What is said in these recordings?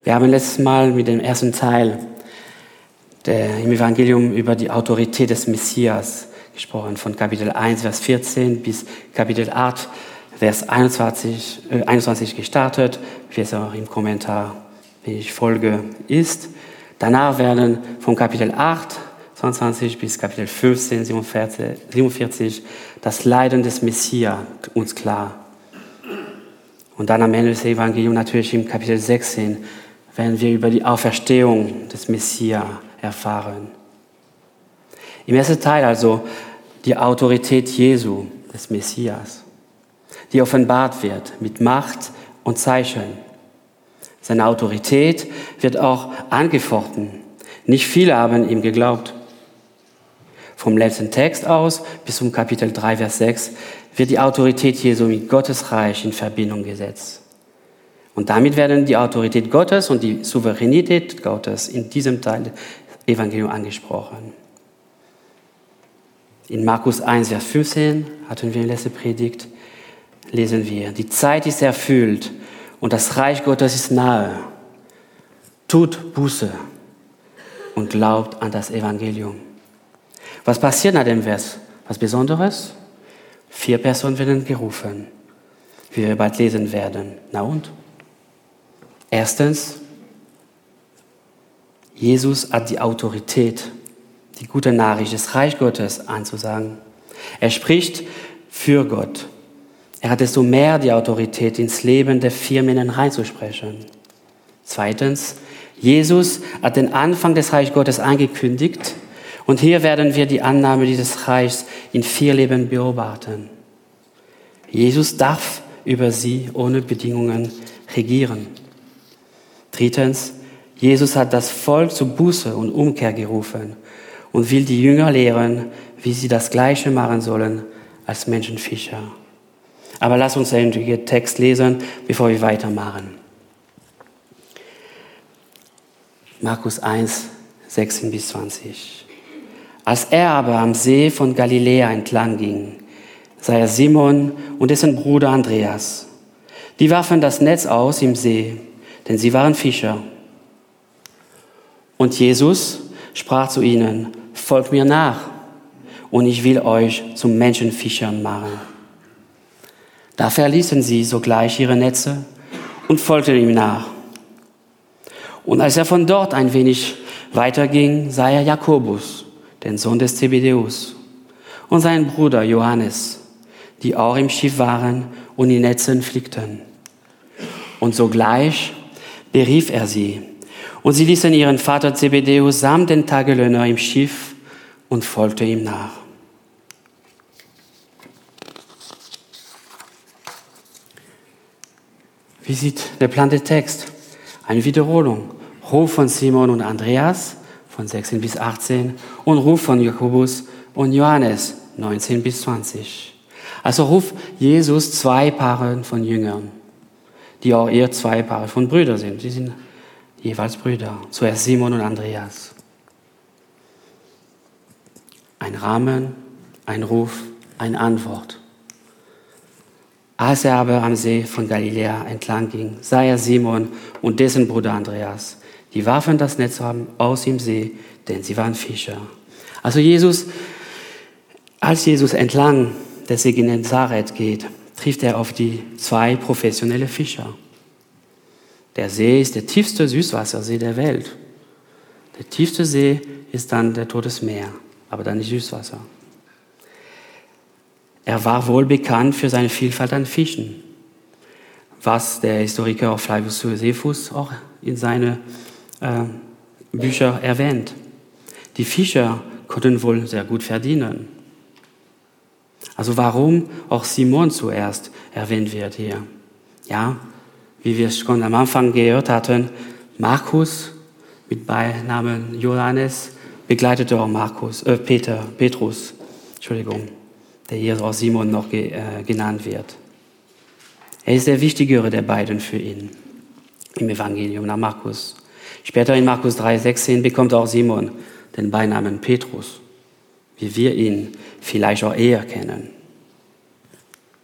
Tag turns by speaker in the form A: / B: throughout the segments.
A: Wir haben letztes Mal mit dem ersten Teil im Evangelium über die Autorität des Messias gesprochen, von Kapitel 1, Vers 14 bis Kapitel 8, Vers 21 gestartet, wie es auch im Kommentar, wenn ich folge, ist. Danach werden von Kapitel 8, 22 bis Kapitel 15, 47 das Leiden des Messias uns klar. Und dann am Ende des Evangeliums natürlich im Kapitel 16 werden wir über die Auferstehung des Messias erfahren. Im ersten Teil also die Autorität Jesu, des Messias, die offenbart wird mit Macht und Zeichen. Seine Autorität wird auch angefochten. Nicht viele haben ihm geglaubt. Vom letzten Text aus bis zum Kapitel 3, Vers 6 wird die Autorität Jesu mit Gottes Reich in Verbindung gesetzt. Und damit werden die Autorität Gottes und die Souveränität Gottes in diesem Teil des Evangeliums angesprochen. In Markus 1, Vers 15 hatten wir in der letzten Predigt, lesen wir, die Zeit ist erfüllt und das Reich Gottes ist nahe. Tut Buße und glaubt an das Evangelium. Was passiert nach dem Vers? Was Besonderes? 4 Personen werden gerufen, wie wir bald lesen werden. Na und? Erstens, Jesus hat die Autorität, die gute Nachricht des Reich Gottes anzusagen. Er spricht für Gott. Er hat desto mehr die Autorität, ins Leben der 4 Männer reinzusprechen. Zweitens, Jesus hat den Anfang des Reich Gottes angekündigt. Und hier werden wir die Annahme dieses Reichs in 4 Leben beobachten. Jesus darf über sie ohne Bedingungen regieren. Drittens, Jesus hat das Volk zu Buße und Umkehr gerufen und will die Jünger lehren, wie sie das Gleiche machen sollen als Menschenfischer. Aber lass uns den Text lesen, bevor wir weitermachen. Markus 1, 16 bis 20. Als er aber am See von Galiläa entlang ging, sah er Simon und dessen Bruder Andreas. Die warfen das Netz aus im See, denn sie waren Fischer. Und Jesus sprach zu ihnen, folgt mir nach, und ich will euch zu Menschenfischern machen. Da verließen sie sogleich ihre Netze und folgten ihm nach. Und als er von dort ein wenig weiterging, sah er Jakobus, den Sohn des Zebedeus, und seinen Bruder Johannes, die auch im Schiff waren und die Netze flickten. Und sogleich berief er sie. Und sie ließen ihren Vater Zebedeus samt den Tagelöhner im Schiff und folgten ihm nach. Wie sieht der geplante Text? Eine Wiederholung. Ruf von Simon und Andreas von 16 bis 18 und Ruf von Jakobus und Johannes 19 bis 20. Also ruft Jesus 2 Paare von Jüngern, die auch 2 Paare von Brüdern sind. Sie sind jeweils Brüder. Zuerst Simon und Andreas. Ein Rahmen, ein Ruf, eine Antwort. Als er aber am See von Galiläa entlang ging, sah er Simon und dessen Bruder Andreas. Die warfen das Netz aus im See, denn sie waren Fischer. Also als Jesus entlang des See Genezareth geht, trifft er auf die 2 professionelle Fischer. Der See ist der tiefste Süßwassersee der Welt. Der tiefste See ist dann der Totes Meer, aber dann nicht Süßwasser. Er war wohl bekannt für seine Vielfalt an Fischen, was der Historiker Flavius Josephus auch in seine Bücher erwähnt. Die Fischer konnten wohl sehr gut verdienen. Also warum auch Simon zuerst erwähnt wird hier? Ja, wie wir es schon am Anfang gehört hatten, Markus mit Beinamen Johannes begleitete auch Petrus, der hier auch Simon noch genannt wird. Er ist der wichtigere der beiden für ihn im Evangelium nach Markus. Später in Markus 3,16 bekommt auch Simon den Beinamen Petrus, wie wir ihn vielleicht auch eher kennen.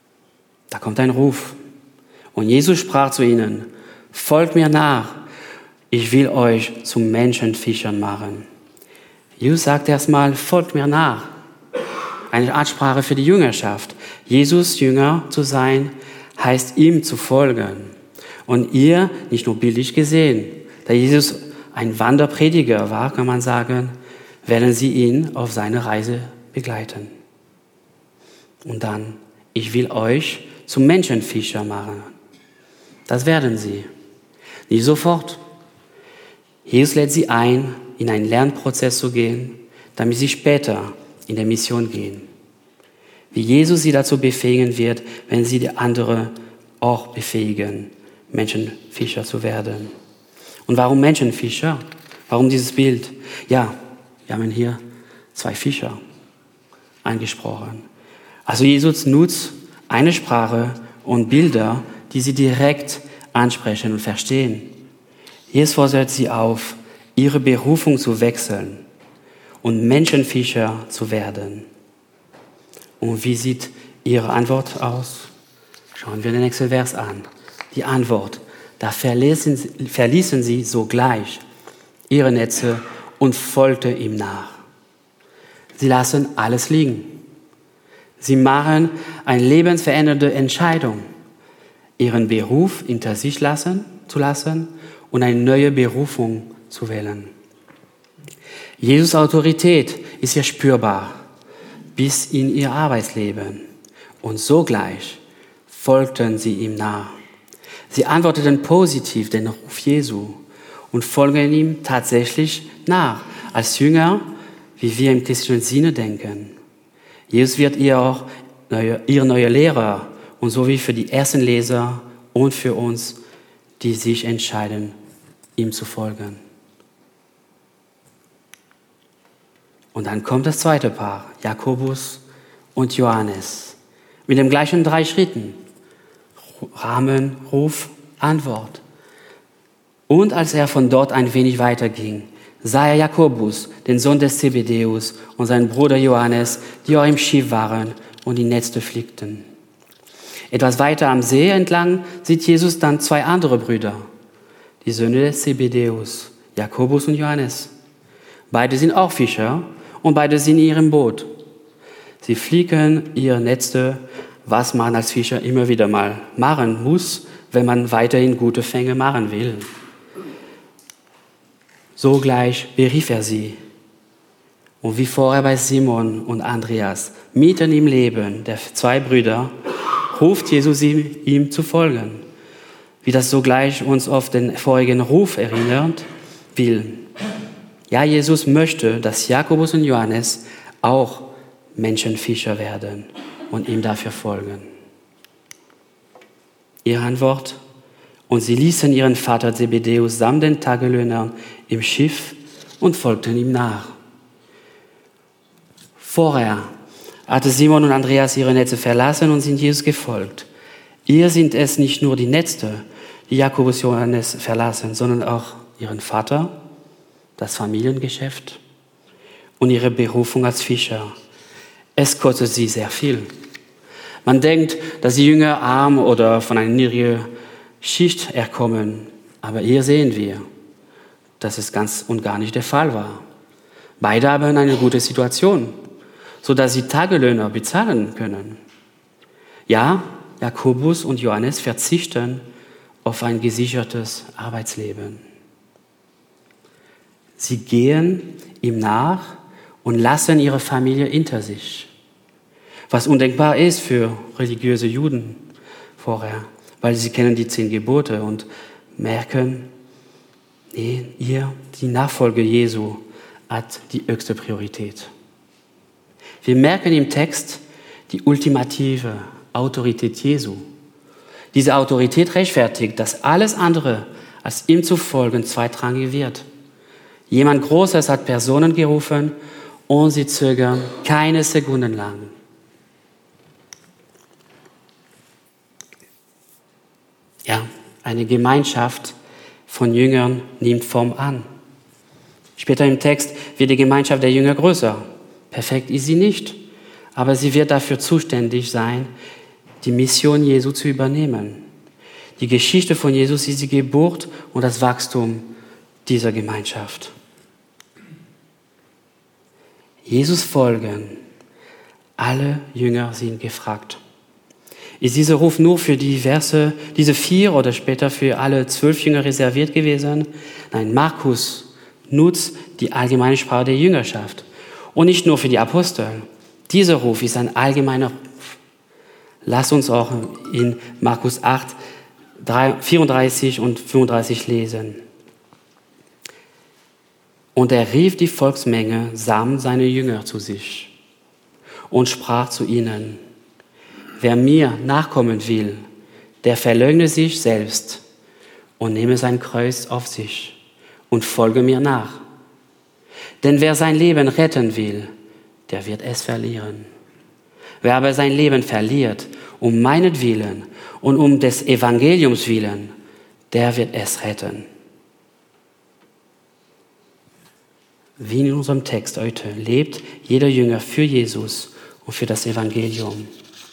A: Da kommt ein Ruf. Und Jesus sprach zu ihnen, folgt mir nach Ich will euch zu Menschenfischern machen. Jesus sagt erstmal, folgt mir nach. Eine Ansprache für die Jüngerschaft. Jesus Jünger zu sein, heißt ihm zu folgen. Und ihr, nicht nur bildlich gesehen, da Jesus ein Wanderprediger war, kann man sagen, werden sie ihn auf seine Reise begleiten. Und dann, ich will euch zu Menschenfischer machen. Das werden sie. Nicht sofort. Jesus lädt sie ein, in einen Lernprozess zu gehen, damit sie später in der Mission gehen. Wie Jesus sie dazu befähigen wird, wenn sie die anderen auch befähigen, Menschenfischer zu werden. Und warum Menschenfischer? Warum dieses Bild? Ja, wir haben hier 2 Fischer angesprochen. Also Jesus nutzt eine Sprache und Bilder, die sie direkt ansprechen und verstehen. Jesus fordert sie auf, ihre Berufung zu wechseln und Menschenfischer zu werden. Und wie sieht ihre Antwort aus? Schauen wir den nächsten Vers an. Die Antwort. Da verließen sie sogleich ihre Netze und folgten ihm nach. Sie lassen alles liegen. Sie machen eine lebensverändernde Entscheidung, ihren Beruf hinter sich zu lassen und eine neue Berufung zu wählen. Jesus' Autorität ist ja spürbar bis in ihr Arbeitsleben. Und sogleich folgten sie ihm nach. Sie antworteten positiv den Ruf Jesu und folgen ihm tatsächlich nach, als Jünger, wie wir im christlichen Sinne denken. Jesus wird ihr neuer Lehrer und so wie für die ersten Leser und für uns, die sich entscheiden, ihm zu folgen. Und dann kommt das zweite Paar, Jakobus und Johannes, mit den gleichen 3 Schritten. Rahmen, Ruf, Antwort. Und als er von dort ein wenig weiterging, sah er Jakobus, den Sohn des Zebedeus, und seinen Bruder Johannes, die auch im Schiff waren und die Netze flickten. Etwas weiter am See entlang sieht Jesus dann 2 andere Brüder, die Söhne des Zebedeus, Jakobus und Johannes. Beide sind auch Fischer und beide sind in ihrem Boot. Sie flicken ihre Netze, was man als Fischer immer wieder mal machen muss, wenn man weiterhin gute Fänge machen will. Sogleich berief er sie. Und wie vorher bei Simon und Andreas, mitten im Leben der 2 Brüder, ruft Jesus sie, ihm zu folgen. Wie das sogleich uns auf den vorigen Ruf erinnert will. Ja, Jesus möchte, dass Jakobus und Johannes auch Menschenfischer werden und ihm dafür folgen. Ihre Antwort: Und sie ließen ihren Vater Zebedeus samt den Tagelöhnern im Schiff und folgten ihm nach. Vorher hatte Simon und Andreas ihre Netze verlassen und sind Jesus gefolgt. Hier sind es nicht nur die Netze, die Jakobus und Johannes verlassen, sondern auch ihren Vater, das Familiengeschäft und ihre Berufung als Fischer. Es kostet sie sehr viel. Man denkt, dass die Jünger arm oder von einer niedrigen Schicht herkommen. Aber hier sehen wir, dass es ganz und gar nicht der Fall war. Beide haben eine gute Situation, sodass sie Tagelöhner bezahlen können. Ja, Jakobus und Johannes verzichten auf ein gesichertes Arbeitsleben. Sie gehen ihm nach und lassen ihre Familie hinter sich. Was undenkbar ist für religiöse Juden vorher, weil sie kennen die 10 Gebote und merken, nee, die Nachfolge Jesu hat die höchste Priorität. Wir merken im Text die ultimative Autorität Jesu. Diese Autorität rechtfertigt, dass alles andere als ihm zu folgen zweitrangig wird. Jemand Großes hat Personen gerufen und sie zögern keine Sekunden lang. Ja, eine Gemeinschaft von Jüngern nimmt Form an. Später im Text wird die Gemeinschaft der Jünger größer. Perfekt ist sie nicht, aber sie wird dafür zuständig sein, die Mission Jesu zu übernehmen. Die Geschichte von Jesus ist die Geburt und das Wachstum dieser Gemeinschaft. Jesus folgen. Alle Jünger sind gefragt. Ist dieser Ruf nur für diese 4 oder später für alle 12 Jünger reserviert gewesen? Nein, Markus nutzt die allgemeine Sprache der Jüngerschaft. Und nicht nur für die Apostel. Dieser Ruf ist ein allgemeiner Ruf. Lass uns auch in Markus 8, 34 und 35 lesen. Und er rief die Volksmenge samt seine Jünger zu sich und sprach zu ihnen: Wer mir nachkommen will, der verleugne sich selbst und nehme sein Kreuz auf sich und folge mir nach. Denn wer sein Leben retten will, der wird es verlieren. Wer aber sein Leben verliert, um meinetwillen und um des Evangeliums willen, der wird es retten. Wie in unserem Text heute lebt jeder Jünger für Jesus und für das Evangelium.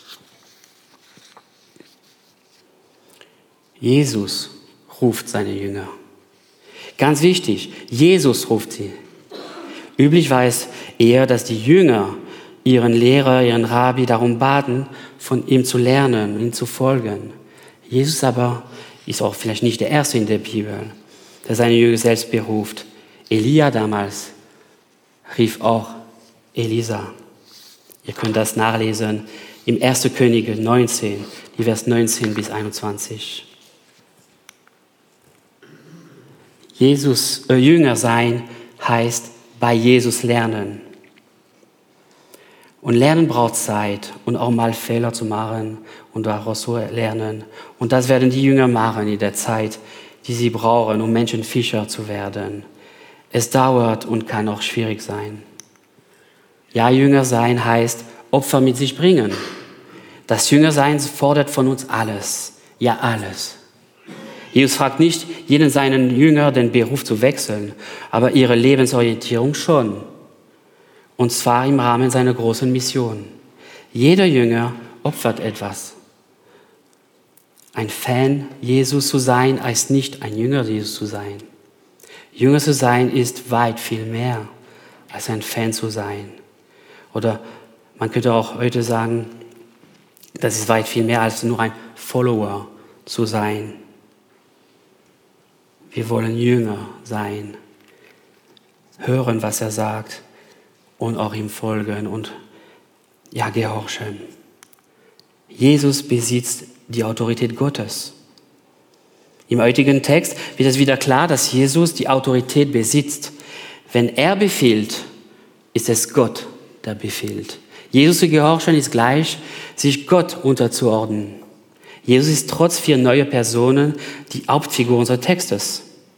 A: Jesus ruft seine Jünger. Ganz wichtig, Jesus ruft sie. Üblich war es eher, dass die Jünger ihren Lehrer, ihren Rabbi darum baten, von ihm zu lernen, ihm zu folgen. Jesus aber ist auch vielleicht nicht der Erste in der Bibel, der seine Jünger selbst beruft. Elia damals rief auch Elisa. Ihr könnt das nachlesen im 1. Könige 19, die Vers 19 bis 21. Jünger sein heißt bei Jesus lernen. Und Lernen braucht Zeit und auch mal Fehler zu machen und daraus zu lernen. Und das werden die Jünger machen in der Zeit, die sie brauchen, um Menschenfischer zu werden. Es dauert und kann auch schwierig sein. Ja, Jünger sein heißt Opfer mit sich bringen. Das Jüngersein fordert von uns alles. Ja, alles. Jesus fragt nicht jeden seinen Jünger, den Beruf zu wechseln, aber ihre Lebensorientierung schon. Und zwar im Rahmen seiner großen Mission. Jeder Jünger opfert etwas. Ein Fan Jesus zu sein, heißt nicht ein Jünger Jesus zu sein. Jünger zu sein ist weit viel mehr, als ein Fan zu sein. Oder man könnte auch heute sagen, das ist weit viel mehr, als nur ein Follower zu sein. Wir wollen Jünger sein, hören, was er sagt und auch ihm folgen und ja, gehorchen. Jesus besitzt die Autorität Gottes. Im heutigen Text wird es wieder klar, dass Jesus die Autorität besitzt. Wenn er befiehlt, ist es Gott, der befiehlt. Jesus zu gehorchen ist gleich, sich Gott unterzuordnen. Jesus ist trotz 4 neue Personen die Hauptfigur unseres Textes.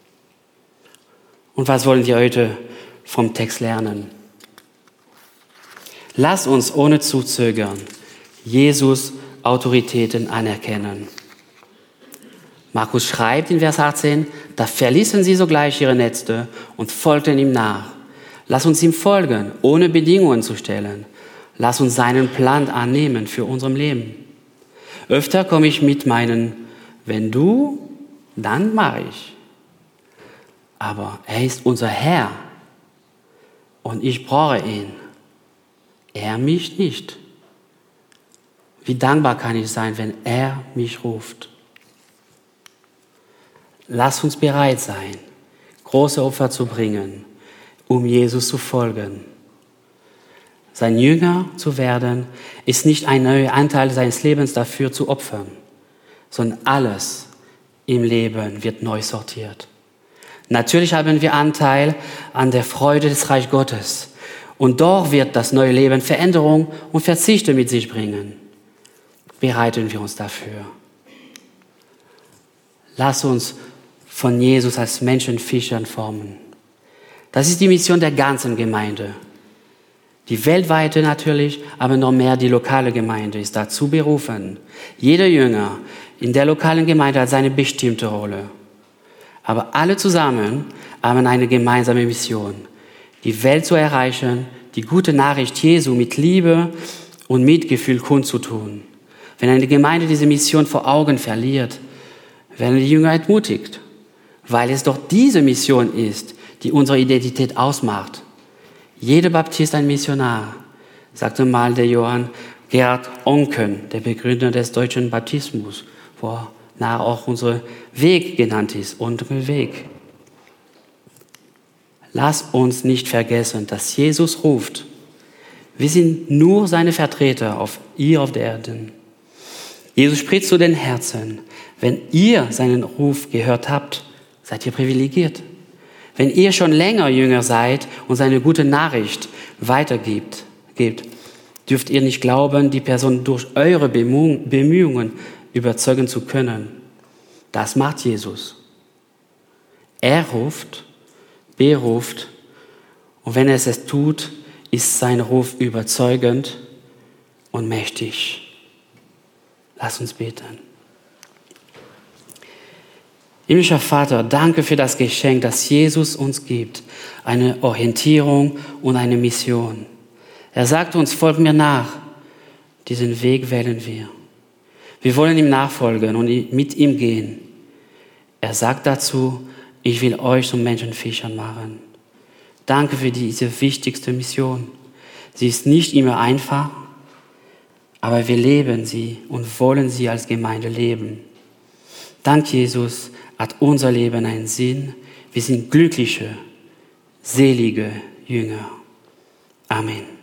A: Und was wollen wir heute vom Text lernen? Lass uns ohne zu zögern Jesus Autoritäten anerkennen. Markus schreibt in Vers 18, da verließen sie sogleich ihre Netze und folgten ihm nach. Lass uns ihm folgen, ohne Bedingungen zu stellen. Lass uns seinen Plan annehmen für unser Leben. Öfter komme ich mit meinen, wenn du, dann mache ich. Aber er ist unser Herr und ich brauche ihn. Er mich nicht. Wie dankbar kann ich sein, wenn er mich ruft? Lass uns bereit sein, große Opfer zu bringen, um Jesus zu folgen. Sein Jünger zu werden, ist nicht ein neuer Anteil seines Lebens dafür zu opfern, sondern alles im Leben wird neu sortiert. Natürlich haben wir Anteil an der Freude des Reich Gottes. Und doch wird das neue Leben Veränderung und Verzichte mit sich bringen. Bereiten wir uns dafür. Lass uns von Jesus als Menschenfischern formen. Das ist die Mission der ganzen Gemeinde. Die weltweite natürlich, aber noch mehr die lokale Gemeinde ist dazu berufen. Jeder Jünger in der lokalen Gemeinde hat seine bestimmte Rolle. Aber alle zusammen haben eine gemeinsame Mission, die Welt zu erreichen, die gute Nachricht Jesu mit Liebe und Mitgefühl kundzutun. Wenn eine Gemeinde diese Mission vor Augen verliert, werden die Jünger entmutigt, weil es doch diese Mission ist, die unsere Identität ausmacht. Jeder Baptist ein Missionar, sagte mal der Johann Gerhard Oncken, der Begründer des deutschen Baptismus, wonach auch unser Weg genannt ist, unser Weg. Lass uns nicht vergessen, dass Jesus ruft. Wir sind nur seine Vertreter hier auf der Erde. Jesus spricht zu den Herzen. Wenn ihr seinen Ruf gehört habt, seid ihr privilegiert. Wenn ihr schon länger Jünger seid und seine gute Nachricht weitergebt, dürft ihr nicht glauben, die Person durch eure Bemühungen überzeugen zu können. Das macht Jesus. Er ruft, beruft, und wenn er es tut, ist sein Ruf überzeugend und mächtig. Lass uns beten. Himmlischer Vater, danke für das Geschenk, das Jesus uns gibt, eine Orientierung und eine Mission. Er sagt uns, folgt mir nach. Diesen Weg wählen wir. Wir wollen ihm nachfolgen und mit ihm gehen. Er sagt dazu, ich will euch zum Menschenfischern machen. Danke für diese wichtigste Mission. Sie ist nicht immer einfach, aber wir leben sie und wollen sie als Gemeinde leben. Dank Jesus hat unser Leben einen Sinn. Wir sind glückliche, selige Jünger. Amen.